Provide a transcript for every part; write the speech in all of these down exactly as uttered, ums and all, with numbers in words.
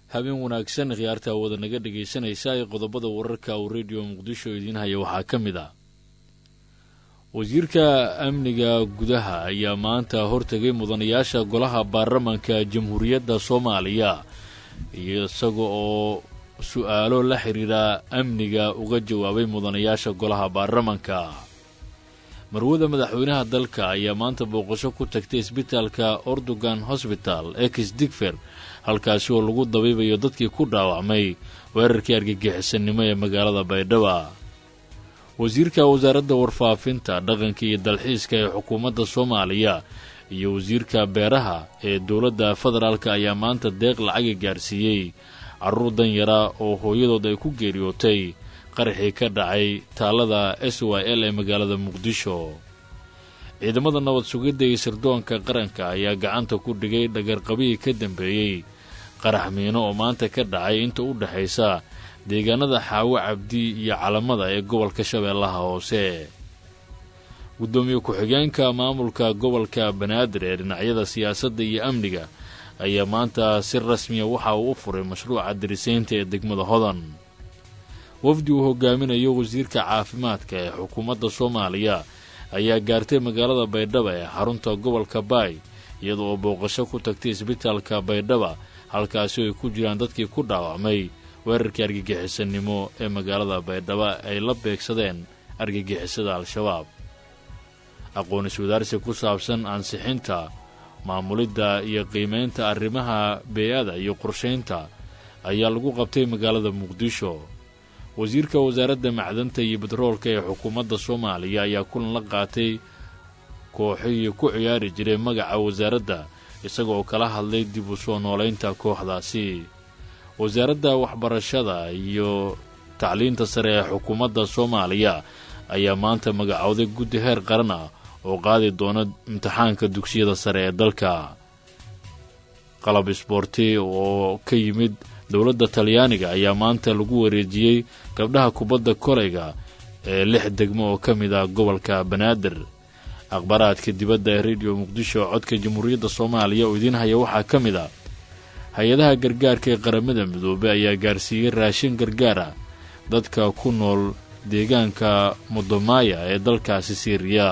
habeen wanaagsan khiyaarta wada naga dhageysanaysa ee qodobada wararka oo radio Muqdisho idin haya waxa kamid ah wasiirka amniga gudaha ayaa maanta hortagay mudanayaasha golaha baarlamaanka Jamhuuriyadda Soomaaliya isagoo oo su'aalo la xiriira amniga uga jawaabay mudanayaasha golaha baarlamaanka marwada madaxweynaha dalka ayaa maanta booqasho ku tagtay isbitaalka Ordogan Hospital ee Kisdigfer halkaas oo lagu dabiibayo dadkii ku dhaawacmay weerarkii argagixisanimo ee magaalada Baydhabo wasiirka wasaaradda warfaafinta dhaqanka iyo dalxiiska ee xukuumadda Soomaaliya iyo wasiirka beeraha ee dawladda federaalka ayaa maanta deeq lacag gaarsiiyay carruur danyara oo hooyadood ay ku geeriyootay qaraxii ka dhacay taalada S Y L ee magaalada Muqdisho ciidamada nabad sugidda iyo sirdoonka qaranka ayaa gacanta ku dhigay dhagarqabii ka dambeeyay qarax miino oo maanta ka dhacay inta u dhaxaysa deegaanada Xaawo Cabdi iyo Calamada ee gobolka Shabeellaha Hoose gudoomiye ku-xigeenka maamulka gobolka Banaadir ee dhinacyada siyaasadda iyo amniga ayaa maanta si rasmi ah waxa uu u furay mashruuca diriseynta ee degmada Hodan wafdi uu hogaaminayo wasiirka caafimaadka ee xukuumadda Soomaaliya ayaa gaartay magaalada Baydhabo ee xarunta gobolka Baay iyadoo booqasho ku tagtay isbitaalka Baydhabo halkaas oo ay ku jiraan dadkii ku dhaawacmay weerarkii argagixisanimo ee magaalada Baydhabo ay la beegsadeen argagixisada Al-Shabaab aqoon iswadaarsi ku saabsan ansixinta maamulidda iyo qiimeynta arrimaha beeyada iyo qorsheynta ayaa lagu qabtay magaalada Muqdisho wasiirka wasaaradda macdanta iyo batroolka ee xukuumadda Soomaaliya ayaa kulan la qaatay kooxihii ku ciyaari jiray magaca wasaaradda isagoo kala hadlay dib u soo nooleynta kooxdaasi wasaaradda waxbarashada iyo tacliinta sare ee xukuumadda Soomaaliya ayaa maanta magacowday guddi heer qaran ah oo qaadi doona imtixaanka dugsiyada sare ee dalka qalab isboorti oo ka yimid dawladda Talyaaniga ayaa maanta lagu wareejiyay gabdhaha kubadda kolayga ee lix degmo oo kamid ah gobolka Banaadir akhbaraadka dibadda ee radio Muqdisho codka Jamhuuriyadda Soomaaliya oo idin haya waxa kamid ah hay'adaha gargaarka ee qaramada midoobay ayaa gaarsiiyay raashin gargaar ah dadka ku nool deegaanka Mudomaya ee dalkaasi Syria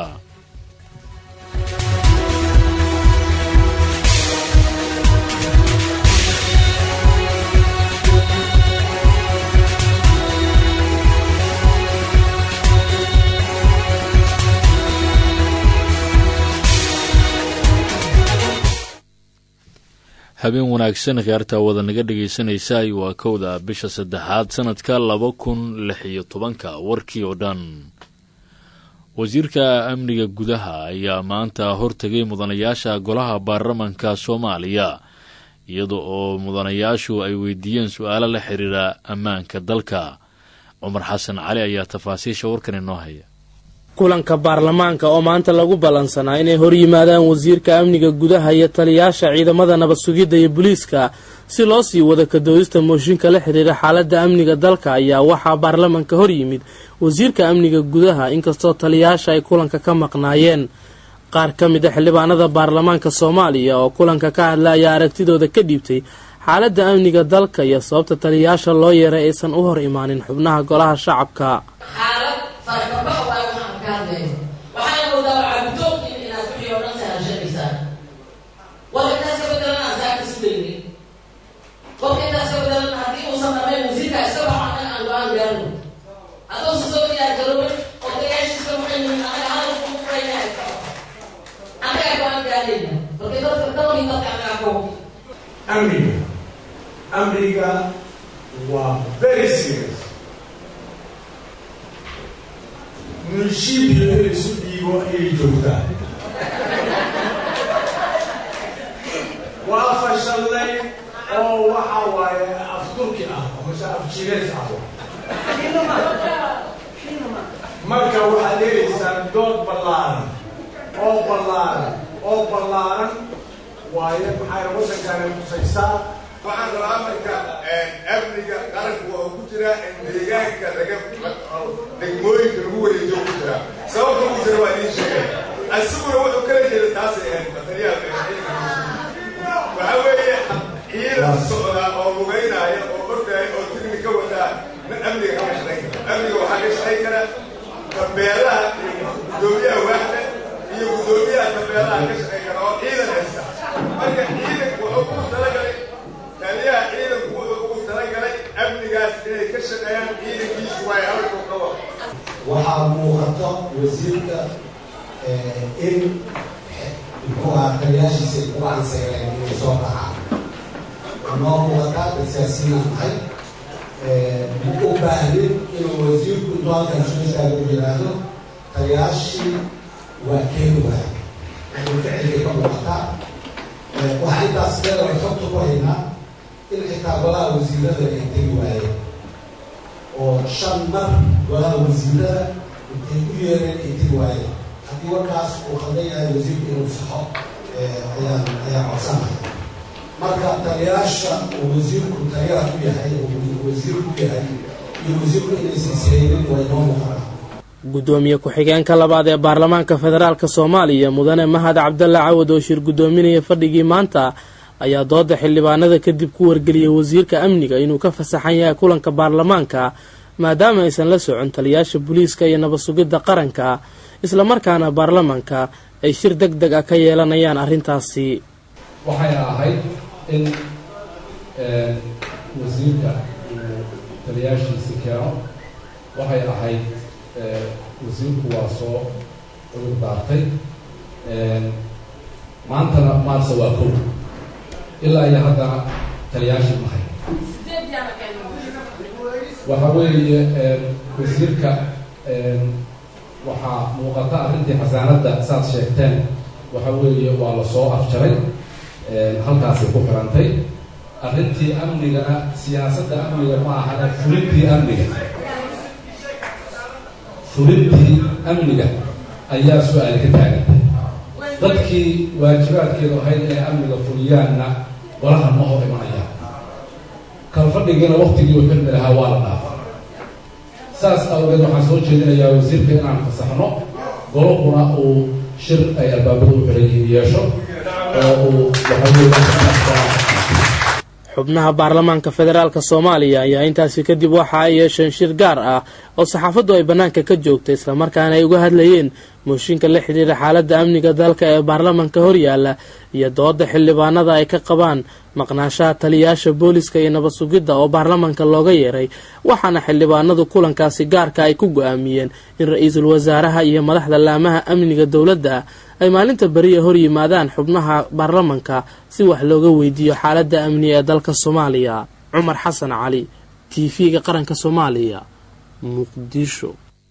habeen wanaagsan khiyaarta wada naga dhageysanaysa waa kowda bisha saddexaad sanadka laba kun lix iyo toban warkii oo dhan wasiirka amniga gudaha ayaa maanta hortagay mudanayaasha golaha baarlamaanka Soomaaliya iyadoo oo mudanayaashu ay weydiiyeen su'aalo la xiriira ammaanka dalka Umar Xasan Cali ayaa tafaasiisha warkan inoo haya kulanka baarlamaanka oo maanta lagu balansanaa inay hor yimaadaan wasiirka amniga gudaha iyo taliyaasha ciidamada nabad sugidda iyo booliiska si loo sii wada ka doodista mooshinka la xiriira xaaladda amniga dalka ayaa waxaa baarlamaanka hor yimid wasiirka amniga gudaha inkastoo taliyaasha ay kulanka ka maqnaayeen qaar ka mid ah xildhibaanada baarlamaanka Soomaaliya oo kulanka ka hadlaya aragtidooda ka dhiibtay xaaladda amniga dalka iyo sababta taliyaasha loo yeeray aysan u hor imaanin xubnaha golaha shacabka Amriga Amriga waa very serious munishibiyo isu dhiibo ay joogtaa waa fashalay oo waxa waaye af turki ah ama af jirees ah marka waxaa leeyahay dood ballaaran oo ballaaran oo ballaaran waaye maxay waddankan kusaysaa waxaan rabaa marka amniga qaranku oo ku jira in deegaanka laga degmooyinka lagu wareejiyo ku jira sababta ku jira waa idin sheegay asuguna wuxuu kala jeeda taas ay ahayd mataliyaal waxa weeye ciidan socda oo lugeynaya beelaha iyo gudoomiyaha waaxda iyo gudoomiyaha beelaha ka shaqeyn kara oo ciidan haysta marka ciidanku wuxuu ugu talagalay taliyaha ciidanku wuxuu ugu talagalay amnigaas inay ka shaqeeyaan ciidankiisu way halku qabo waxaa muuqata wasiirka in taliyaashiisa ay kuga ansayeen inay soo dhacaan noo muuqataa balsiyaasiyiin nahay u baahnin inuu wasiirku intuu halkan soo istaago yidhaahdo taliyaashii waa keeni waaya wuxuu ficilkay ka muuqataa waxaa intaas leedahay xogta ku haynaa in xitaa golaha wasiirada ay tegi waayeen oo shan mar golaha wasiirada intay u yeereen ay tegi waayeen haddii warkaas uu khaldan yahay wasiirku inuu saxo ayaan ayaan codsanaya marka taliyaasha uu wasiirku taliyaha ku yahay uu wasiirku yahay iyo wasiirku inaysan isaynin way noo muuqataa gudoomiye ku-xigeenka labaad ee baarlamaanka federaalka soomaaliya mudane mahad cabdalle cawad oo shir gudoominaya fadhigii maanta ayaa dooda xildhibaanada kadib ku wargeliyay wasiirka amniga inuu ka fasaxan yahay kulanka baarlamaanka maadaama aysan la socon taliyaasha booliiska iyo nabad sugidda qaranka islamarkaana baarlamaanka ay shir deg deg ah ka yeelanayaan arrintaasi waxayna ahayd in wasiirka taliyaashiisi keeno waxay ahayd wasiirku waa soo cudur daartay maantana maarse waa kow ilaa iyo haddana taliyaashii mahay waxa weeye wasiirka waxaa muuqata arrintii xasaanadda saad sheegteen waxa weeye waa lasoo afjaray halkaasay ku xirantay arrintii amnigana siyaasadda amniga ma ahana fulintii amniga fulintii amniga ayaa su-aali ka taagantay dadkii waajibaadkeedu ahayd inay amniga fuliyaanna golaha ma hor imanayaan kalfadhigiina waktigii u xilmi lahaa waa la dhaafa saas awgeed waxaan soo jeedinayaa wasiirka inaan fasaxno golahuna uu shir ay albaabada u xiran yihiin yeesho oo uu xubnaha baarlamaanka federaalka soomaaliya ayaa intaasi kadib waxa ay yeesheen shir gaar ah oo saxaafaddu ay bannaanka ka joogtay islamarkaana ay uga hadlayeen mooshinka la xidhiira xaaladda amniga dalka ee baarlamaanka horyaala iyo dooda xildhibaanada ay ka qabaan maqnaashaha taliyaasha booliska iyo nabad sugidda oo baarlamaanka looga yeeray waxaana xildhibaanadu kulankaasi gaarka ay ku go-aamiyeen in ra-iisul wasaaraha iyo madaxda laamaha amniga dowladda ay maalinta beriya hor yimaadaan xubnaha baarlamaanka si wax looga weydiiyo xaaladda amni ee dalka soomaaliya. cumar xasan cali, t v-ga qaranka soomaaliya, muqdisho.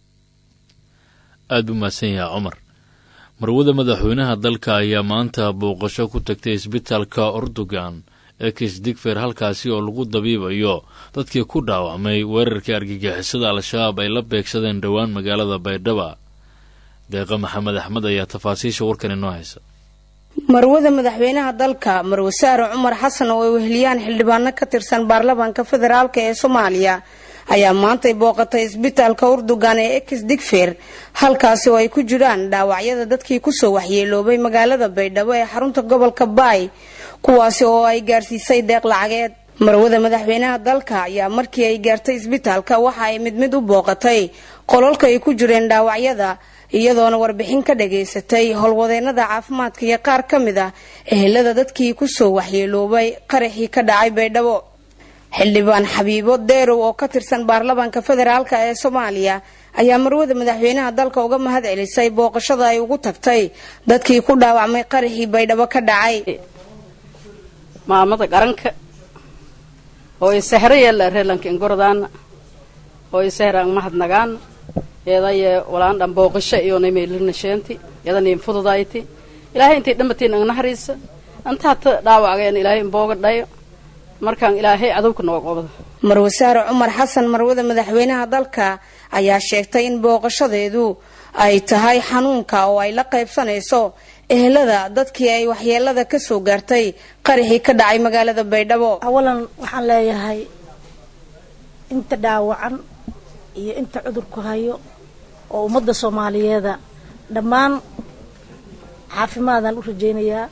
aada u mahadsan yaha cumar. marwada madaxweynaha dalka ayaa maanta booqasho ku tagtay isbitaalka ordogan ee kisdigfer halkaasi oo lagu dabiibayo dadkii ku dhaawacmay weerarkii argagixisada al-shabaab ay la beegsadeen dhowaan magaalada baydhaba. deeqa maxamed axmed ayaa tafaasiisha warkan inoo haysa. marwada madaxweynaha dalka marwasaare cumar xasan oo ay weheliyaan xildhibaano ka tirsan baarlamaanka federaalk ee soomaaliya ayaa maantay booqatay isbitaalka urdugan ee kisdigfer halkaasi oo ay ku jiraan dhaawacyada dadkii kusoo waxyeeloobay magaalada baydhabo ee xarunta gobolka baay kuwaasi oo ay gaarsiisay deeq lacageed. marwada madaxweynaha dalka ayaa markii ay gaartay isbitaalka waxa ay mid mid u booqatay qolalka ay ku jireen dhaawacyada iyadoona warbixin ka dhageysatay howlwadeenada caafimaadka iyo qaar ka mid ah ehelada dadkii kusoo waxyeeloobay qaraxii ka dhacay baydhabo. xildhibaan xabiibo deerow oo ka tirsan baarlamaanka federaalk ee soomaaliya ayaa marwada madaxweynaha dalka uga mahad celisay booqashada ay ugu tagtay dadkii ku dhaawacmay qaraxii baydhabo ka dhacay. maamada qaranka oo ay sahrayeela reelanka ingordana oo ay sahraan mahadnagaan eedaye walaan dhan booqasho iyo neemeelina sheenti yadan in fududayti ilaahay intii dhamatiin aan naxariisa anta ta dhaawaceen ilaahay in booga dhayo markaan ilaahay cadowka noo qobada. marwasaare cumar xasan marwada madaxweynaha dalka ayaa sheegtay in booqashadeedu ay tahay xanuunka oo ay la qaybsanayso ehelada dadkii ay waxyeelada ka soo gaartay qaraxii ka dhacay magaalada baydhabo. awalan waxaan leeyahay inta dhaawacan iyo inta cudurku hayo oo ummadda Soomaaliyeed dhammaan caafimaadaan u rajeynayaa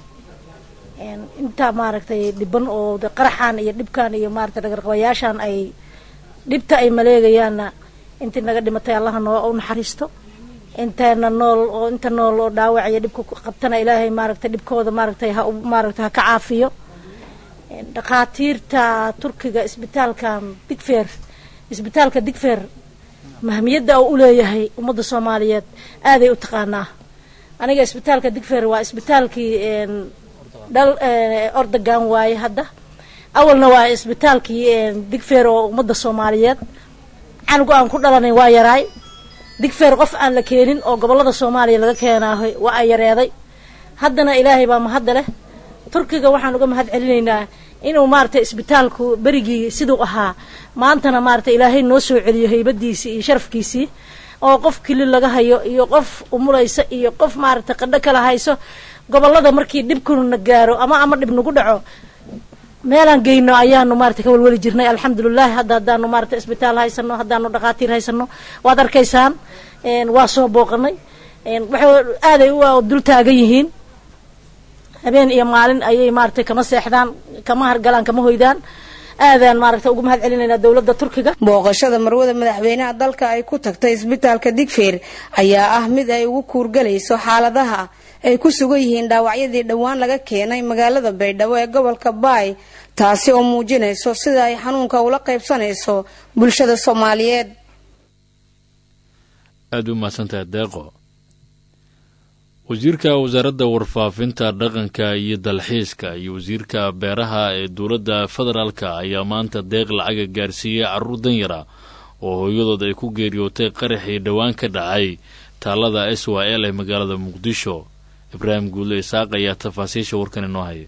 inta maaragtay dhiban oo qaraxan iyo dhibkan iyo maaragtay dhagarqabayaashan ay dhibta ay maleegayaan intii naga dhimatay Allah noo u naxariisto intana nool oo inta nool oo dhaawacaya dhibka qabtana ilaahay maaragtay dhibkooda maaragtay ha maaragtay ha ka caafiyo dhaqaatiirta Turkiga isbitaalka Digfeer isbitaalka Digfeer mahmiyada uu leeyahay ummadda Soomaaliyeed aaday u taqaanaa aniga isbitaalka Digfeer waa isbitaalkii een dal Erdogan waay hadda awalna waa isbitaalkii een Digfeer oo ummadda Soomaaliyeed anigu aan ku dhalanay waa yaraay Digfeer qof aan la keenin oo gobolada Soomaaliya laga keenahay waa ay yareeday haddana ilaahay baa mahad leh Turkiga waxaan uga mahad celinaynaa inuu maartay isbitaalku barigii sidoo ahaa maantana maartay ilaahay noo soo celiyo haybadiisa iyo sharafkiisa oo qof kili laga hayo iyo qof umulaysa iyo qof maartay qadho kala hayso gobolada markii dhibkuna gaaro ama ama dhib nagu dhaco meelan geeyno ayaanu maartay ka walwali jirnay alxamdulillah hadda haddaanu maartay isbitaal haysano haddaanu dhaqaatiir haysano waad arkaysaan een waa soo booqanay een waxa aaday u dul taagan yihiin habeen iyo maalin ayay maartay kama seexdaan kama hargalaan kama hoydaan aadaan maartay ugu mahad celinayna dawladda Turkiga booqashada marwada madaxweynaha dalka ay ku tagtay isbitaalka Digfeer ayaa ah mid ay ugu kuurgalayso xaaladaha ay ku sugan yihiin dhaawacyadii dhawaan laga keenay magaalada Baydhabo ee gobolka Baay taasi oo muujinayso sida ay xanuunka ula qaybsanayso bulshada Soomaaliyeed aad u maasantahay deeqo wasiirka wasaaradda warfaafinta dhaqanka iyo dalxiiska iyo wasiirka beeraha ee dowladda federaalka ayaa maanta deeq lacaga gaarsiiyay carruur danyara oo hooyadood ay ku geeriyootay qaraxii dhawaan ka dhacay taalada S Y L ee magaalada Muqdisho Ibraahim Guule Isaaq ayaa tafaasiisha warkan inoo haya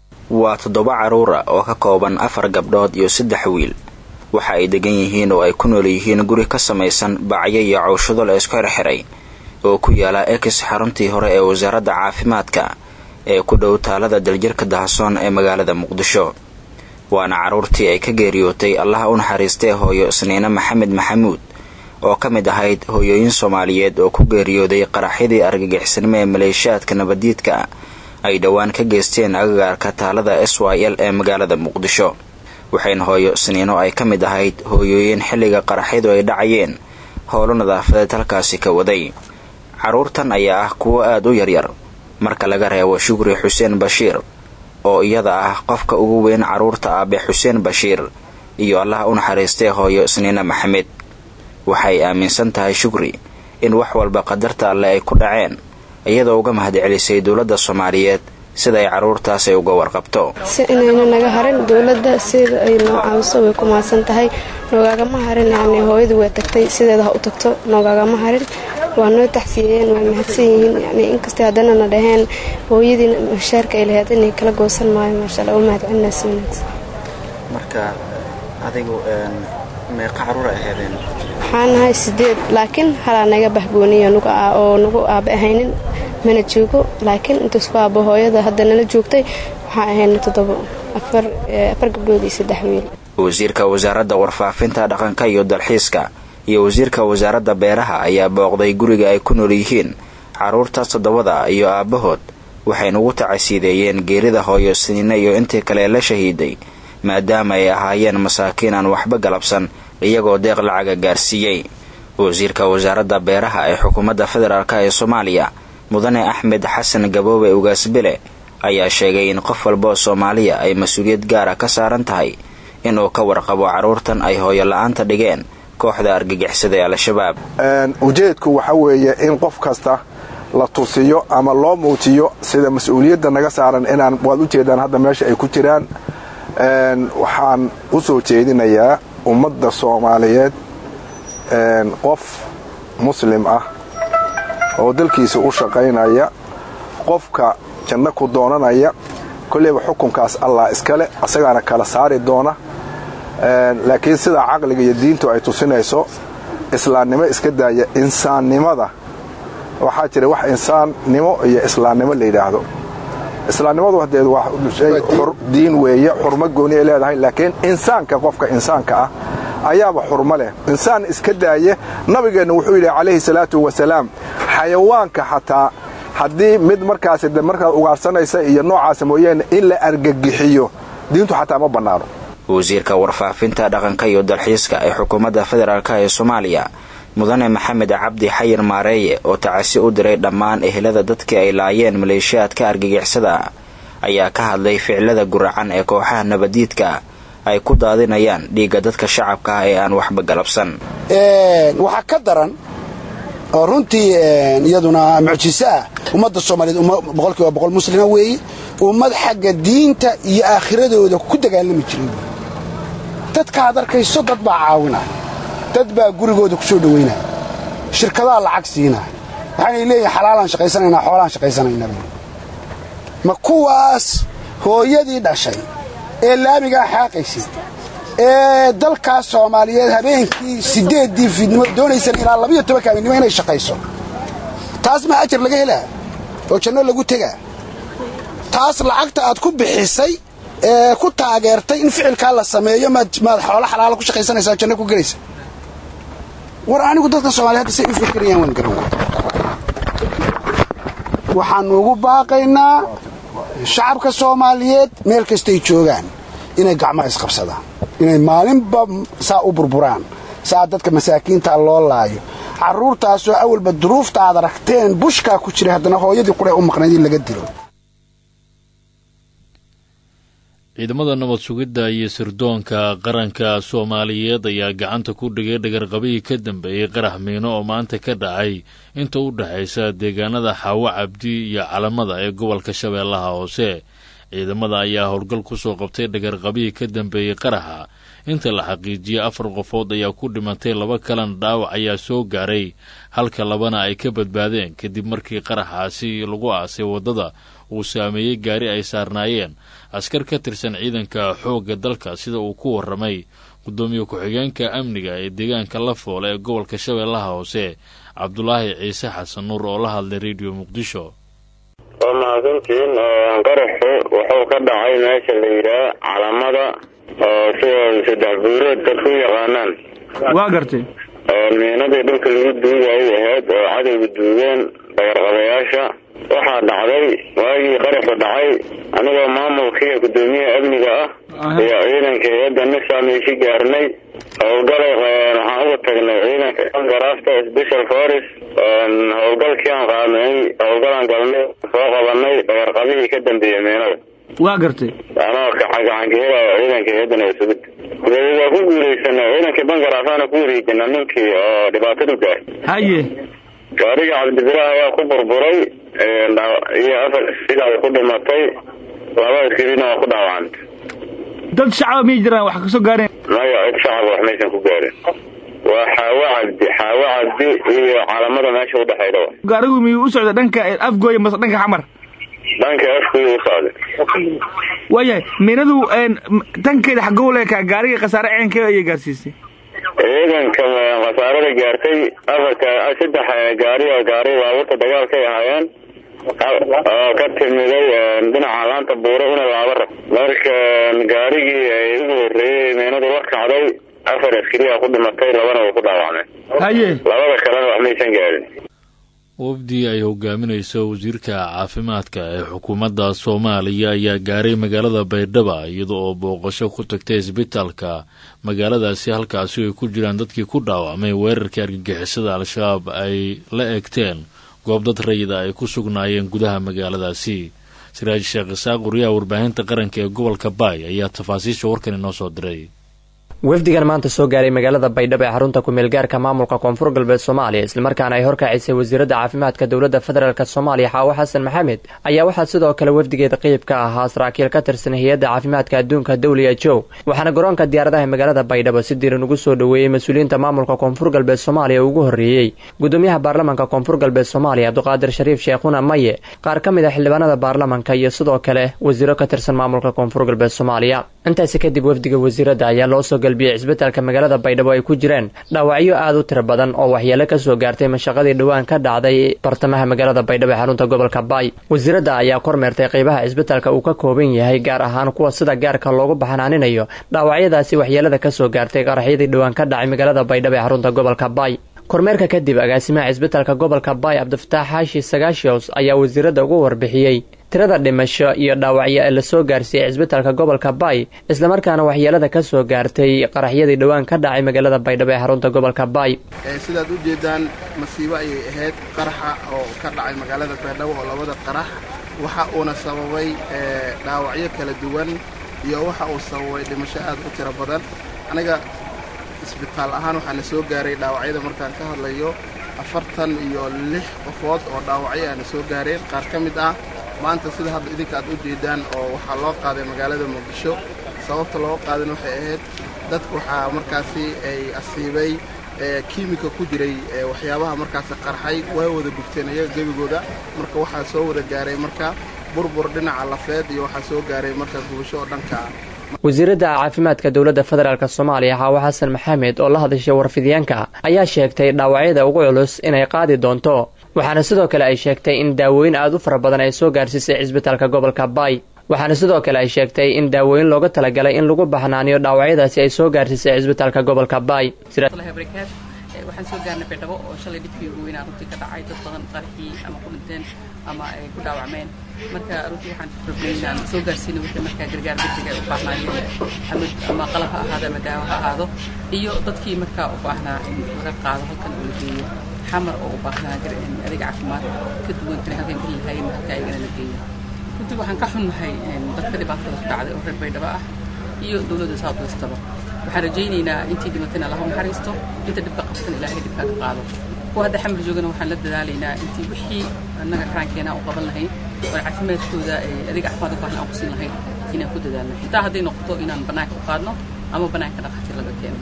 waa toddoba carruur oo ka kooban afar gabdhood iyo saddex wiil waxa ay degan yihiin oo ay ku nool yihiin guri ka samaysan bacyo iyo cawshado la isku xirxiray oo ku yaala ex xaruntii hore ee wasaaradda caafimaadka ee ku dhow taalada daljirka Dahsoon ee magaalada Muqdisho waana carruurtii ay ka geeriyootay Allah u naxariistay hooyo Isniina Maxamed Maxamuud oo ka mid ahayd hooyooyin Soomaaliyeed oo ku geeriyooday qaraxidii argagixisnimo ee maleeshiyaadka nabadiidka ay dhawaan ka geysteen agagaarka taalada S Y L ee magaalada Muqdisho waxayna hooyo Isniino ay ka mid ahayd hooyooyin xilliga qaraxidu ay dhacayeen howlo nadaafadeed halkaasi ka waday carruurtan ayaa ah kuwa aad u yaryar marka laga reebo Shukri Xuseen Bashiir oo iyada ah qofka ugu weyn carruurta Aabe Xuseen Bashiir iyo Allah u naxariistay hooyo Isniina Maxamed waxay aaminsan tahay Shukri in wax walba qadarta Alle ay ku dhaceen iyadoo uga mahad celisay dawladda Soomaaliyeed sida ay carruurtaas ay uga warqabto si inayna naga harin dawladda sida ay noo caawiso way ku maasan tahay noogaga ma harin yani hooyadu way tagtay sideeda ha u tagto noogaga ma harin waa noo taxsiiyeen way mahadsan yihiin yani inkastoo haddana na dhaheen hooyadii mashaarka ay lahayd inay kala goosan maayo maasha Allah u mahad celinaysa marka adigu een meeqa carruur ay ahaydeen waxaan ahay sideed laakiin hala naga bahgooniyo nugu oo nugu aaba ahaynin mana joogo laakiin inta isku aaba hooyada hadda nala joogtay waxa ahayn toddoba afar afar gabdhood iyo saddex wiil wasiirka wasaaradda warfaafinta dhaqanka iyo dalxiiska iyo wasiirka wasaaradda beeraha ayaa booqday guriga ay ku nool yihiin carruurta toddobada iyo aabahood waxayna ugu tacasiideeyeen geerida hooyo Isniina iyo intii kale la shahiiday maadaama ay ahaayeen masaakiin aan waxba galabsan iyagoo deeq lacaga gaarsiiyay wasiirka wasaaradda beeraha ee xukuumadda federaalka ee Soomaaliya mudane Axmed Xasan Gaboobe Ugaasbile ayaa sheegay in qof walba oo Soomaaliya ay mas'uuliyad gaar ah ka saaran tahay inuu ka warqabo carruurtan ay hooyo la'aanta dhigeen kooxda argagixisada Al-Shabaab een ujeedku waxa weeye in qof kasta la tusiyo ama loo muujiyo sida mas'uuliyadda naga saaran inaan wad u jeedaan hadda meesha ay ku jiraan een waxaan u soo jeedinayaa ummadda Soomaaliyeed een qof muslim ah oo dalkiisa u shaqaynaya qofka janno ku doonanaya kulleeba xukunkaas Allah iskale asagana kala saari doona een laakiin sida aqliga iyo diintu ay tusinayso islaamnimo iska daaya insaannimada waxa jira wax insaannimo iyo islaamnimo la yiraahdo islaamnimadu hadeed wax shay xur diin weeye xurmo gooni ay leedahay laakiin insaanka qofka insaanka ah ayaaba xurmo leh insaan iska daaya nabigeena wuxuu yiri kaleey salaatu wasalaam xayawaanka xataa haddii mid markaas markaa ugaarsanaysa iyo noocaas mooyeen in la argagixiyo diintu xataa ma banaano wasiirka warfaafinta dhaqanka iyo dalxiiska ee xukuumadda federaalka ee Soomaaliya mudane maxamed cabdi xayir maareeye oo tacasi u diray dhammaan ehelada dadkii ay laayeen maleeshiyaadka argagixisada ayaa ka hadlay ficilada guracan ee kooxaha nabadiidka ay ku daadinayaan dhiigga dadka shacabka ah ee aan waxba galabsan. waxa ka daran oo runtii iyaduna mucjiso ah ummadda Soomaaliyeed boqolkiiba boqol muslima weey ummad xagga diinta iyo aakhiradooda ku dagaalami jiray. dadka adarkayso dad baa caawina dad baa gurigooda ku soo dhaweynaa shirkadaha lacag siina waxay leeyahay xalaalan shaqaysanayna xoolaan shaqaysanayna ma kuwaas hooyadii dhashay ee laamiga xaaqaysay ee dalka Soomaaliyeed habeenkii sideedii fiidnimo doonaysan ilaa laba iyo toban kaaminimo inay shaqayso taas ma ajar laga helaa oo janno lagu tagaa taas lacagta aad ku bixisay ee ku taageertay in ficilka la sameeyo ma xoolo xalaal ku shaqaysanaysa janno ku galaysa war anigu dadka Soomaaliyeed si u fikirayaan waan garan waxaan ugu baaqaynaa shacabka Soomaaliyeed meel kasta ay joogaan inay gacmaha isqabsadaan inay maalinba saa u burburaan saa dadka masaakiinta loo laayo caruurtaas oo awalba duruufta aad aragteen bushka ku jira hadana hooyadii qure u maqnayd in laga dilo. ciidamada nabad sugidda iyo sirdoonka qaranka Soomaaliyeed ayaa gacanta ku dhigay dhagarqabihii ka dambeeyay qarax miino oo maanta ka dhacay inta u dhaxaysa deegaanada Xawa Cabdi iyo Calamada ee gobolka Shabeellaha Hoose. ciidamada ayaa howlgal ku soo qabtay dhagarqabihii ka dambeeyay qaraxa inta la xaqiijiyay afar qofood ayaa ku dhimatay laba kalena dhaawac ayaa soo gaaray halka labana ay ka badbaadeen kadib markii qaraxaasi lagu aasay wadada uu saameeyay gaari ay saarnaayeen askar ka tirsan ciidanka xoogga dalka sida uu ku warramay gudoomiye ku-xigeenka amniga ee deegaanka Lafoole ee gobolka Shabeellaha Hoose Cabdulaahi Ciise Xasan Nuur oo la hadlay Radio Muqdisho. ومعظمتين قرحه وحوك دعي ماشي اللي يرى علامة سدح بورود تلقوية غانان واقرتي المينادي دولك الودوية اي هاد عدي بدوين بير غبياشا waxaa dhacday waagii qaraxa dhacay aniga maamulkii gudoomiye amniga ah iyo ciidanka hay'adda nisaameeshi gaarnay howlgalay waxaan uga tagnay ciidanka garaafta special force howlgalkii aan qaadnay howlgalaan galnay soo qabanay dhagarqabihii ka dambeeyay meenada waa gartay anoo gacan ka helaya ciidanka hay'adda nabasugid waa ku guulaysanay ciidanka bangaraafaana ku wareejinay ninkii oo dhibaatadu gaaray haye gaariga cabdibiraah ayaa ku burburay iyo afar sidaa ku dhimatay laba askariina waa ku dhaawacantay dad shacab ma jiraan wax ka soo gaareen maya cid shacab wax maysan ku gaarin waa Xawa Cabdi Xawa Cabdi iyo Calamada meesha u dhaxayda gaarigu miyuu u socda dhanka afgooy mas dhanka xamar dhanka afgooy u socda waya meenadu tankeeda xagoo leeka gaariga qasaare ciidanka ay gaarsiisay ciidanka qasaarada gaartay afarka saddex gaari oo gaari baabuurta dagaalka ay ahaayeen oo ka timiday dhinaca laanta buuro una laaba rab marka gaarigii ay ugu horreeyay meenadu la kacday afar askari ku dhimatay labana way ku dhaawacmeen haye labada kalena wax maysan gaarin. wafdi ay hogaaminayso wasiirka caafimaadka ee xukuumadda Soomaaliya ayaa gaaray magaalada Baydhabo iyadoo oo booqasho ku tagtay isbitaalka magaaladaasi halkaasi ay ku jiraan dadkii ku dhaawacmay weerarkii argagixisada Al-Shabaab ay la eegteen goob dad rayid ay ku sugnaayeen gudaha magaaladaasi. Siraaj Sheekh Isaaq wariyaha warbaahinta qaranka ee gobolka Baay ayaa tafaasiisha warkan inoo soo diray. wafdigan maanta soo gaaray magaalada Baydhabo ee xarunta ku meel gaarka maamulka Koonfur Galbeed Soomaaliya isla markaana ay horkacisay wasiirada caafimaadka dawladda federaalka Soomaaliya Xawa Xasan Maxamed ayaa waxa sidoo kale wafdigeeda qayb ka ahaa saraakiil ka tirsan hay'adda caafimaadka adduunka W H O waxaana garoonka diyaaradaha ee magaalada Baydhabo si diiran ugu soo dhaweeyay mas'uuliyiinta maamulka Koonfur Galbeed Soomaaliya ugu horeeyay gudoomiyaha baarlamaanka Koonfur Galbeed Soomaaliya Abduqaadir Shariif Sheekhuna Maye qaar ka mid ah xildhibaanada baarlamaanka iyo sidoo kale wasiiro ka tirsan maamulka Koonfur Galbeed Soomaaliya intaasi kadib wafdiga wasiirada ayaa loo soo galbiyay isbitaalka magaalada Baydhabo ay ku jireen dhaawacyo aad u tiro badan oo waxyeelo ka soo gaartay mashaqadii dhawaan ka dhacday bartamaha magaalada Baydhabo ee xarunta gobolka Baay wasiirada ayaa kormeertay qaybaha isbitaalka uu ka kooban yahay gaar ahaan kuwa sida gaarka loogu baxnaaninayo dhaawacyadaasi waxyeelada ka soo gaartay qaraxyadii dhawaan ka dhacay magaalada Baydhabo ee xarunta gobolka Baay kormeerka kadib agaasimaha isbitaalka gobolka Baay Abdulfataax Xaashi Sagaashios ayaa wasiirada ugu warbixiyay tirada dhimasho iyo dhaawacyo ee lasoo gaarsiiyey cisbitaalka gobolka Bay islamarkaana waxyeelada ka soo gaartay qaraxyadii dhawaan ka dhacay magaalada Baydhabo ee xarunta gobolka Bay. sidaad u jeedaan masiibo ay ahayd qaraxa oo ka dhacay magaalada Baydhabo oo labada qarax waxa uu sababay dhaawacyo kala duwan iyo waxa uu sababay dhimasho aad u tiro badan. aniga isbitaal ahaan waxaan soo gaaray dhaawacyada markaan ka hadlayo afartan iyo lix qofood oo dhaawacyo aan soo gaareen qaar ka mid ah maanta sida hadda idinka aad u jeedaan oo waxa loo qaaday magaalada Muqdisho. sababta loo qaadan waxay ahayd dadku waxa markaasi ay asiibay kiimika ku jiray waxyaabaha markaas qarxay way wada gubteen iyaga gabigooda marka waxa soo wada gaaray marka burbur dhinaca lafeed iyo waxa soo gaaray marka gubasho dhanka wasiirada caafimaadka dawladda federaalka Soomaaliya Xaawo Xasan Maxamed oo la hadashay warfidyaanka ayaa sheegtay dhaawacyada ugu culus inay qaadi doonto waxaana sidoo kale ay sheegtay in daawooyin aad u fara badan ay soo gaarsiisay cisbitaalka gobolka Bay waxaana sidoo kale ay sheegtay in daawooyin looga talagalay in lagu baxnaaniyo dhaawacyadaasi ay soo gaarsiisay cisbitaalka gobolka Bay. waxaan soo gaarnay Baydhabo oo shalay dhibkii ugu weynaa runtii ka dhacay dad badan qarxii ama ku dhinteen ama ay ku dhaawacmeen marka runtii waxaan rabnaa soo gaarsiinay wixii marka gargaar degdeg ah u baahnaa ama ama qalab ha ahaado ama daawo ha ahaado iyo dadkii marka u baahnaa in laga qaado halkan oo la geeyo xamar oo u baahnaa adeeg caafimaad ka duwan kan halkan ka lahayn halka ayagana la geeyo. runtii waxaan ka xunnahay dadka dhibaatada ku dhacday oo reer Baydhabo ah iyo dawladda South West waxaan rajaynaynaa intii dhimatayna Allah u naxariisto inta dhibka qabsan Ilaahay dhibka ka qaado kuwa hadda xamar joogana waxaan la dadaalaynaa intii wixii annaga qarankeena u qaban lahayn oo caafimaadkooda adeeg caafimaad u baahan aan ku siin lahayn inaan ku dadaalno inta hadday noqoto inaan banaanka u qaadno ama banaanka dhaqaatiir laga keeno.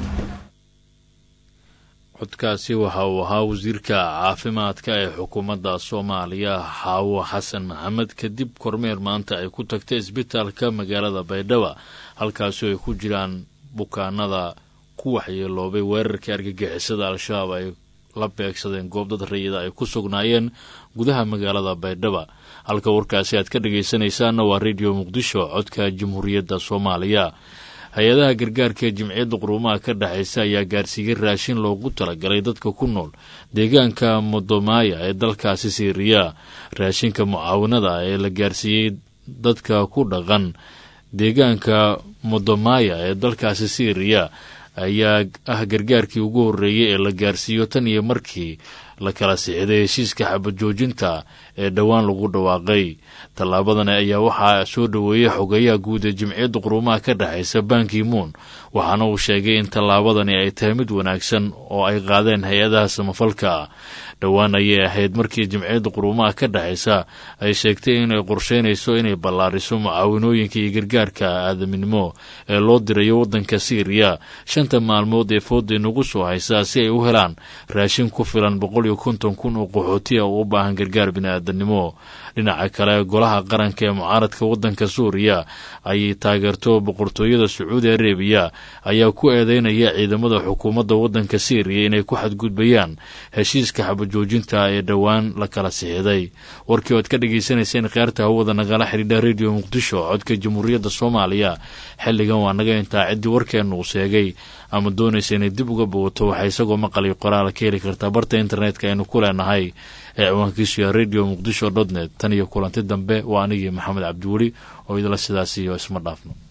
codkaasi waxa uu ahaa wasiirka caafimaadka ee xukuumadda Soomaaliya Xaawo Xasan Maxamed kadib kormeer maanta ay ku tagtay isbitaalka magaalada Baydhabo halkaasoo ay ku jiraan bukaanada ku waxyeeloobay weerarkii argagixisada al-shabaab ay la beegsadeen goob dad rayida ay ku sugnaayeen gudaha magaalada Baydhabo. halka warkaasi aad ka dhageysanaysaanna waa Radio Muqdisho codka Jamhuuriyadda Soomaaliya. hay-adaha gargaarka ee Jimciyadda Quruumaha ka dhaxaysa ayaa gaarsiiyay raashin loogu talagalay dadka ku nool deegaanka Modomaya ee dalkaasi Syria. raashinka mucaawinada ee la gaarsiiyay dadka ku dhaqan deegaanka Modomaya ee dalkaasi Syria ayaa ah gargaarkii ugu horeeyay ee la gaarsiiyo tan iyo markii la kala sixday heshiiska xabad joojinta ee dhawaan lagu dhawaaqay. tallaabadan ayaa waxaa soo dhaweeyay xogayaha guud ee Jimciyadda Quruumaha ka dhaxaysa Ban Ki-moon waxaana uu sheegay in tallaabadani ay tahay mid wanaagsan oo ay qaadeen hay-adaha samafalka. dhawaan ayay ahayd markii Jimciyadda Quruumaha ka dhaxaysa ay sheegtay inay qorsheynayso inay ballaariso mucaawinooyinka iyo gargaarka aadaminimo ee loo dirayo waddanka Syria shanta maalmood ee fooda nagu soo haysa si ay u helaan raashin ku filan boqol iyo konton kun oo qaxooti ah oo u baahan gargaar bini'aadanimo. dhinaca kale golaha qaranka ee mucaaradka waddanka Suuriya ayay taageerto boqortooyada Sacuudi Arabiya ayaa ku eedeynaya ciidamada xukuumadda waddanka Syria inay ku xadgudbayaan heshiiska xabad joojinta ee dhawaan la kala sixday. warkii aad ka dhageysanayseen khiyaarta hawada nagala xiriidha Radio Muqdisho codka Jamhuuriyadda Soomaaliya xilligan waa naga intaa cidii warkeenu sheegay ama doonaysa inay dib uga booto waxay isagoo maqal iyo qoraal ka heli kartaa barta internetka aynu ku leenahay ee ciwaankiisu yahay radio muqdisho dot net. tan iyo kulanti dambe waa anigii Maxamed Cabdiweli oo idila sidaas iyo isma dhaafno.